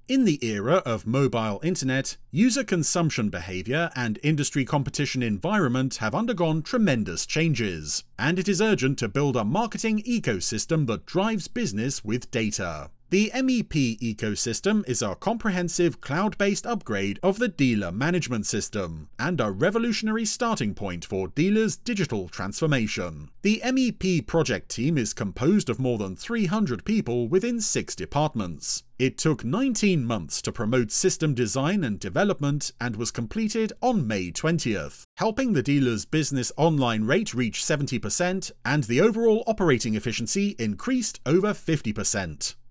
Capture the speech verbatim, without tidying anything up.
In the era of mobile internet, user consumption behavior and industry competition environment have undergone tremendous changes, and it is urgent to build a marketing ecosystem that drives business with data. The M E P ecosystem is a comprehensive cloud-based upgrade of the dealer management system, and a revolutionary starting point for dealers' digital transformation. The M E P project team is composed of more than three hundred people within six departments. It took nineteen months to promote system design and development and was completed on May twentieth, helping the dealer's business online rate reach seventy percent and the overall operating efficiency increased over fifty percent.